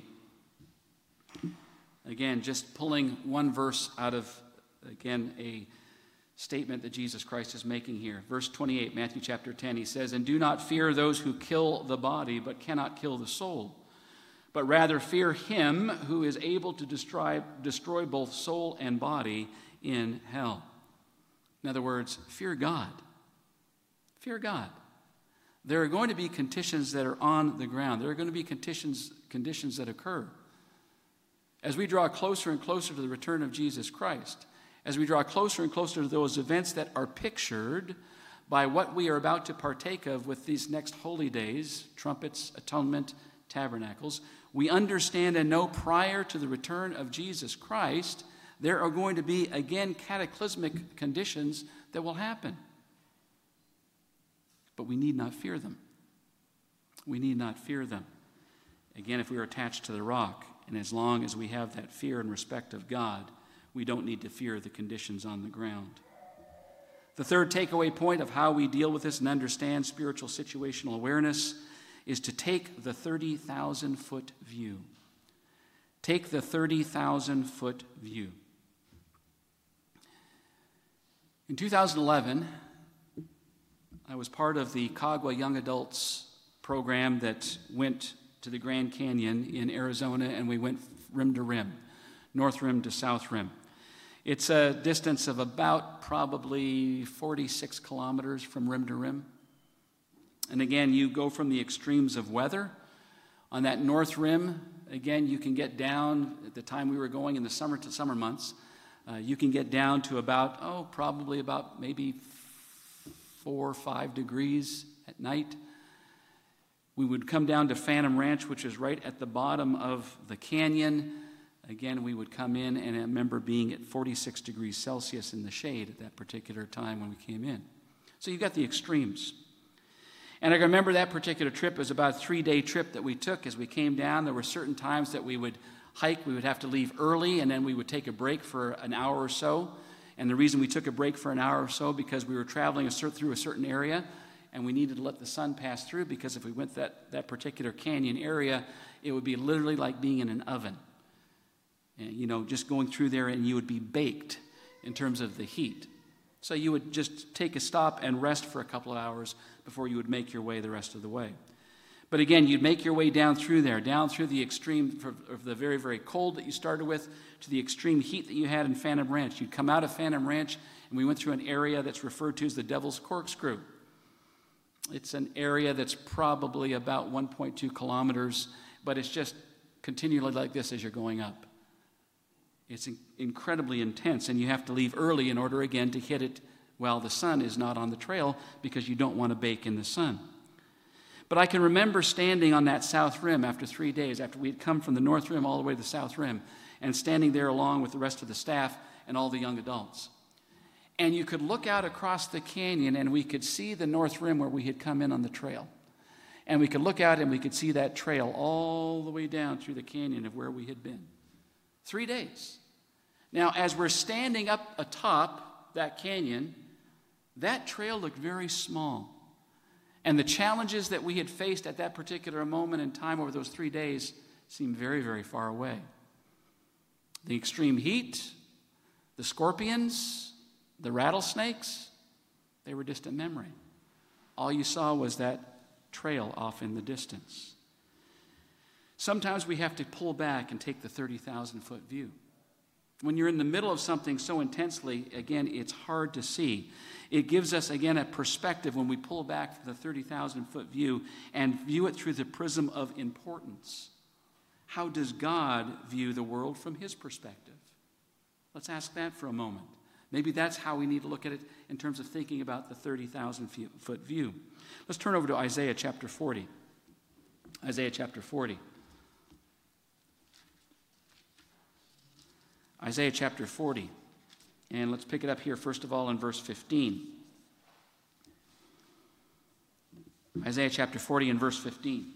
Again, just pulling one verse out of, again, a statement that Jesus Christ is making here. Verse 28, Matthew chapter 10, he says, "And do not fear those who kill the body, but cannot kill the soul. But rather fear him who is able to destroy both soul and body in hell." In other words, fear God. Fear God. There are going to be conditions that are on the ground. There are going to be conditions that occur. As we draw closer and closer to the return of Jesus Christ, as we draw closer and closer to those events that are pictured by what we are about to partake of with these next holy days, trumpets, atonement, tabernacles, we understand and know prior to the return of Jesus Christ, there are going to be, again, cataclysmic conditions that will happen. But we need not fear them. We need not fear them. Again, if we are attached to the rock, and as long as we have that fear and respect of God, we don't need to fear the conditions on the ground. The third takeaway point of how we deal with this and understand spiritual situational awareness is to take the 30,000-foot view. Take the 30,000-foot view. In 2011, I was part of the Kagwa Young Adults program that went to the Grand Canyon in Arizona, and we went rim to rim, north rim to south rim. It's a distance of about probably 46 kilometers from rim to rim. And again, you go from the extremes of weather. On that north rim, again, you can get down, at the time we were going in the summer months, you can get down to about, probably about maybe 4 or 5 degrees at night. We would come down to Phantom Ranch, which is right at the bottom of the canyon. Again, we would come in, and I remember being at 46 degrees Celsius in the shade at that particular time when we came in. So you've got the extremes. And I remember that particular trip was about a 3-day trip that we took. As we came down, there were certain times that we would hike. We would have to leave early, and then we would take a break for an hour or so. And the reason we took a break for an hour or so, because we were traveling through a certain area, and we needed to let the sun pass through, because if we went that particular canyon area, it would be literally like being in an oven. And, just going through there, and you would be baked in terms of the heat. So you would just take a stop and rest for a couple of hours before you would make your way the rest of the way. But again, you'd make your way down through the extreme of the very, very cold that you started with to the extreme heat that you had in Phantom Ranch. You'd come out of Phantom Ranch, and we went through an area that's referred to as the Devil's Corkscrew. It's an area that's probably about 1.2 kilometers, but it's just continually like this as you're going up. It's incredibly intense, and you have to leave early in order, again, to hit it while the sun is not on the trail, because you don't want to bake in the sun. But I can remember standing on that south rim after 3 days, after we had come from the north rim all the way to the south rim, and standing there along with the rest of the staff and all the young adults. And you could look out across the canyon, and we could see the north rim where we had come in on the trail. And we could look out, and we could see that trail all the way down through the canyon of where we had been. 3 days. Now, as we're standing up atop that canyon, that trail looked very small. And the challenges that we had faced at that particular moment in time over those 3 days seemed very, very far away. The extreme heat, the scorpions, the rattlesnakes, they were distant memory. All you saw was that trail off in the distance. Sometimes we have to pull back and take the 30,000-foot view. When you're in the middle of something so intensely, again, it's hard to see. It gives us, again, a perspective when we pull back from the 30,000-foot view and view it through the prism of importance. How does God view the world from his perspective? Let's ask that for a moment. Maybe that's how we need to look at it in terms of thinking about the 30,000-foot view. Let's turn over to Isaiah chapter 40. Isaiah chapter 40. Isaiah chapter 40. And let's pick it up here, first of all, in verse 15. Isaiah chapter 40 and verse 15.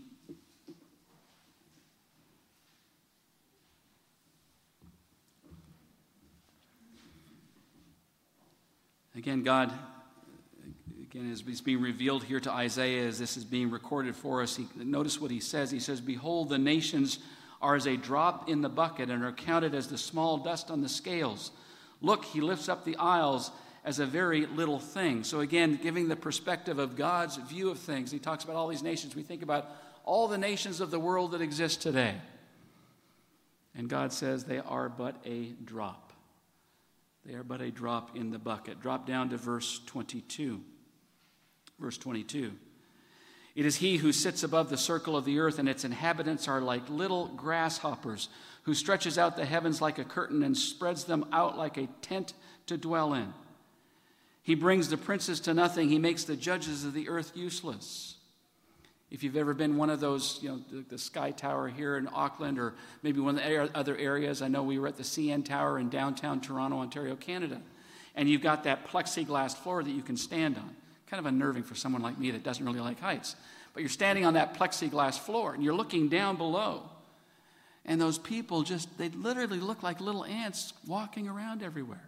Again, God, as it's being revealed here to Isaiah, as this is being recorded for us, notice what he says. He says, "Behold, the nations are as a drop in the bucket and are counted as the small dust on the scales. Look, he lifts up the isles as a very little thing." So again, giving the perspective of God's view of things. He talks about all these nations. We think about all the nations of the world that exist today. And God says they are but a drop. They are but a drop in the bucket. Drop down to verse 22. Verse 22. "It is he who sits above the circle of the earth, and its inhabitants are like little grasshoppers, who stretches out the heavens like a curtain and spreads them out like a tent to dwell in. He brings the princes to nothing. He makes the judges of the earth useless. If you've ever been one of those, the Sky Tower here in Auckland, or maybe one of the other areas, I know we were at the CN Tower in downtown Toronto, Ontario, Canada, and you've got that plexiglass floor that you can stand on. Kind of unnerving for someone like me that doesn't really like heights. But you're standing on that plexiglass floor, and you're looking down below. And those people they literally look like little ants walking around everywhere.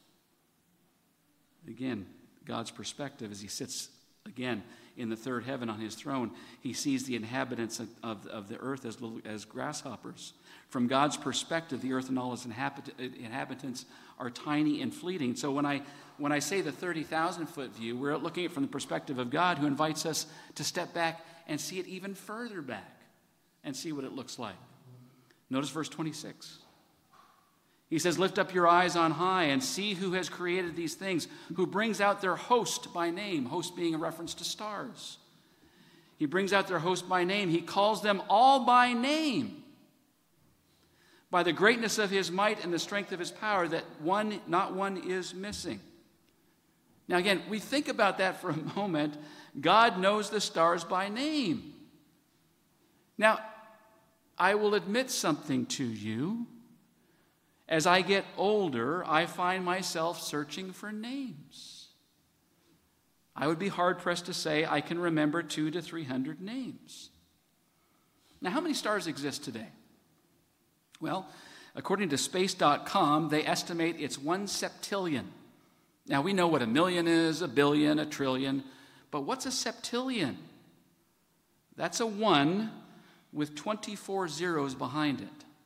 Again, God's perspective as he sits, again, in the third heaven on his throne, he sees the inhabitants of the earth as grasshoppers. From God's perspective, the earth and all its inhabitants are tiny and fleeting. So when I say the 30,000-foot view, we're looking at it from the perspective of God, who invites us to step back and see it even further back and see what it looks like. Notice verse 26. He says, lift up your eyes on high and see who has created these things, who brings out their host by name, host being a reference to stars. He brings out their host by name. He calls them all by name. By the greatness of his might and the strength of his power, that not one is missing. Now again, we think about that for a moment. God knows the stars by name. Now, I will admit something to you. As I get older, I find myself searching for names. I would be hard-pressed to say I can remember 200 to 300 names. Now, how many stars exist today? Well, according to space.com, they estimate it's 1 septillion. Now, we know what a million is, a billion, a trillion, but what's a septillion? That's a 1 with 24 zeros behind it.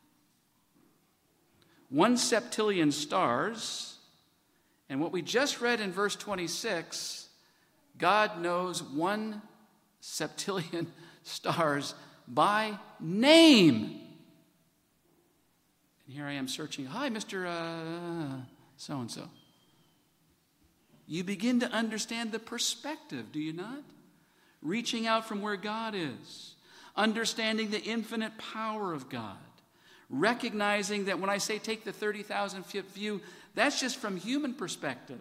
1 septillion stars, and what we just read in verse 26, God knows 1 septillion stars by name. And here I am searching, hi, Mr. So-and-so. You begin to understand the perspective, do you not? Reaching out from where God is, understanding the infinite power of God. Recognizing that when I say take the 30,000-foot view, that's just from human perspective.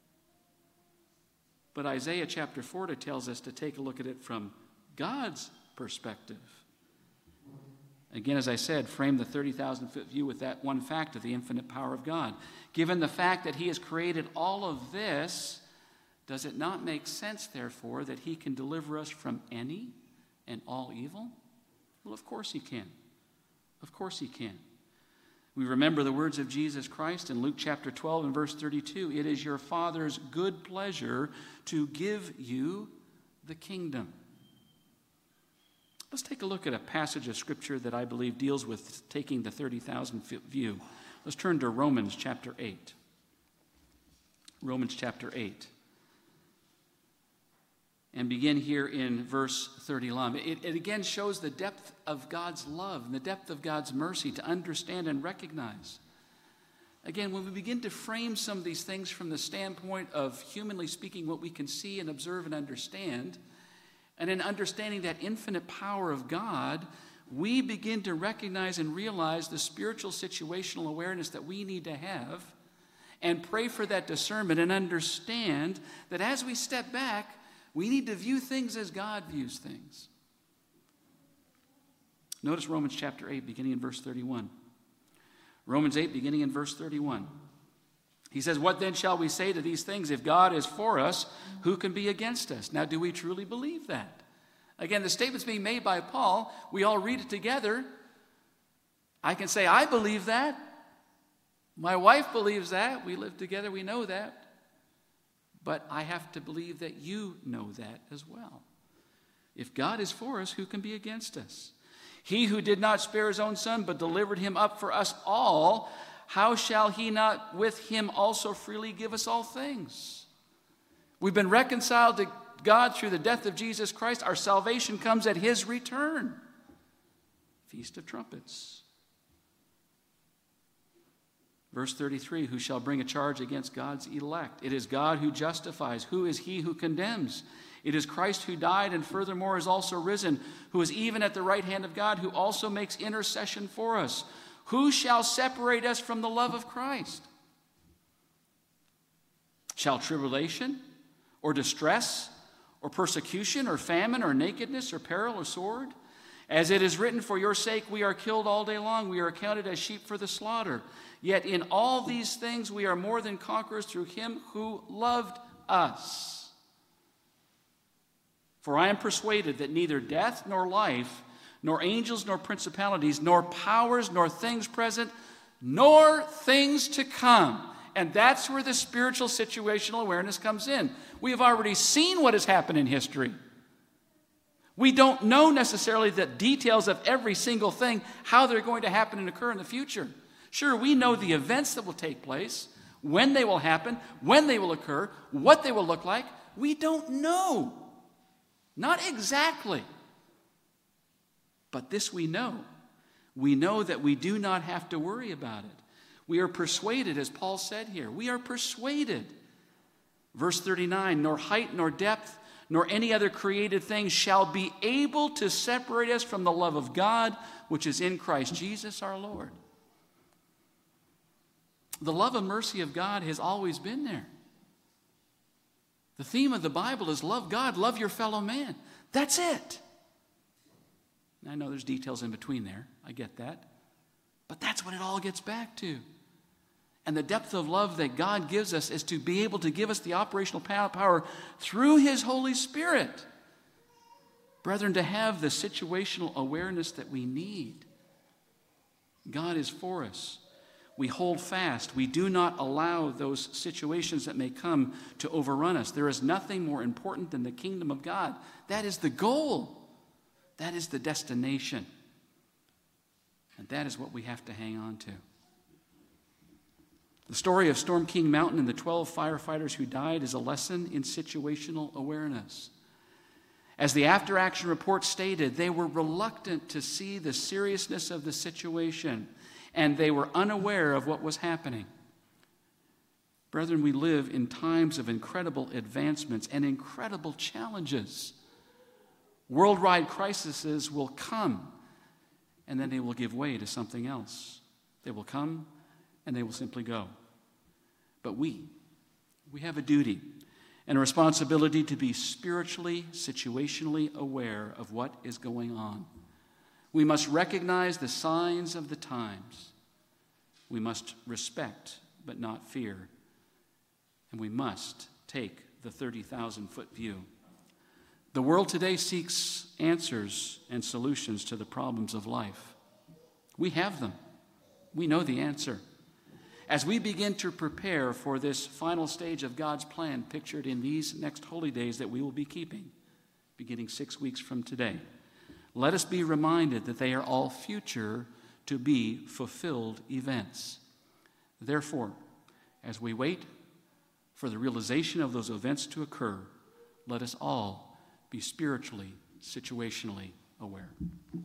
But Isaiah chapter 40 tells us to take a look at it from God's perspective. Again, as I said, frame the 30,000-foot view with that one fact of the infinite power of God. Given the fact that he has created all of this, does it not make sense, therefore, that he can deliver us from any and all evil? Well, of course he can. Of course he can. We remember the words of Jesus Christ in Luke chapter 12 and verse 32. It is your Father's good pleasure to give you the kingdom. Let's take a look at a passage of Scripture that I believe deals with taking the 30,000-foot view. Let's turn to Romans chapter 8. Romans chapter 8. And begin here in verse 31. It again shows the depth of God's love and the depth of God's mercy to understand and recognize. Again, when we begin to frame some of these things from the standpoint of, humanly speaking, what we can see and observe and understand, and in understanding that infinite power of God, we begin to recognize and realize the spiritual situational awareness that we need to have and pray for that discernment and understand that as we step back, we need to view things as God views things. Notice Romans chapter 8, beginning in verse 31. Romans 8, beginning in verse 31. He says, what then shall we say to these things? If God is for us, who can be against us? Now, do we truly believe that? Again, the statement's being made by Paul. We all read it together. I can say, I believe that. My wife believes that. We live together. We know that. But I have to believe that you know that as well. If God is for us, who can be against us? He who did not spare his own son, but delivered him up for us all, how shall he not with him also freely give us all things? We've been reconciled to God through the death of Jesus Christ. Our salvation comes at his return. Feast of Trumpets. Verse 33, who shall bring a charge against God's elect? It is God who justifies. Who is he who condemns? It is Christ who died and furthermore is also risen, who is even at the right hand of God, who also makes intercession for us. Who shall separate us from the love of Christ? Shall tribulation or distress or persecution, or famine, or nakedness, or peril, or sword? As it is written, for your sake we are killed all day long. We are accounted as sheep for the slaughter. Yet in all these things we are more than conquerors through him who loved us. For I am persuaded that neither death nor life, nor angels nor principalities, nor powers, nor things present, nor things to come. And that's where the spiritual situational awareness comes in. We have already seen what has happened in history. We don't know necessarily the details of every single thing, how they're going to happen and occur in the future. Sure, we know the events that will take place, when they will happen, when they will occur, what they will look like. We don't know. Not exactly. But this we know. We know that we do not have to worry about it. We are persuaded, as Paul said here. We are persuaded. Verse 39, nor height nor depth, nor any other created thing shall be able to separate us from the love of God, which is in Christ Jesus our Lord. The love and mercy of God has always been there. The theme of the Bible is love God, love your fellow man. That's it. I know there's details in between there. I get that. But that's what it all gets back to. And the depth of love that God gives us is to be able to give us the operational power through his Holy Spirit. Brethren, to have the situational awareness that we need. God is for us. We hold fast. We do not allow those situations that may come to overrun us. There is nothing more important than the kingdom of God. That is the goal. That is the destination. And that is what we have to hang on to. The story of Storm King Mountain and the 12 firefighters who died is a lesson in situational awareness. As the after-action report stated, they were reluctant to see the seriousness of the situation, and they were unaware of what was happening. Brethren, we live in times of incredible advancements and incredible challenges. Worldwide crises will come, and then they will give way to something else. They will come, and they will simply go. But we have a duty and a responsibility to be spiritually, situationally aware of what is going on. We must recognize the signs of the times. We must respect but not fear. And we must take the 30,000-foot view. The world today seeks answers and solutions to the problems of life. We have them. We know the answer. As we begin to prepare for this final stage of God's plan pictured in these next holy days that we will be keeping, beginning 6 weeks from today, let us be reminded that they are all future to be fulfilled events. Therefore, as we wait for the realization of those events to occur, let us all be spiritually, situationally aware.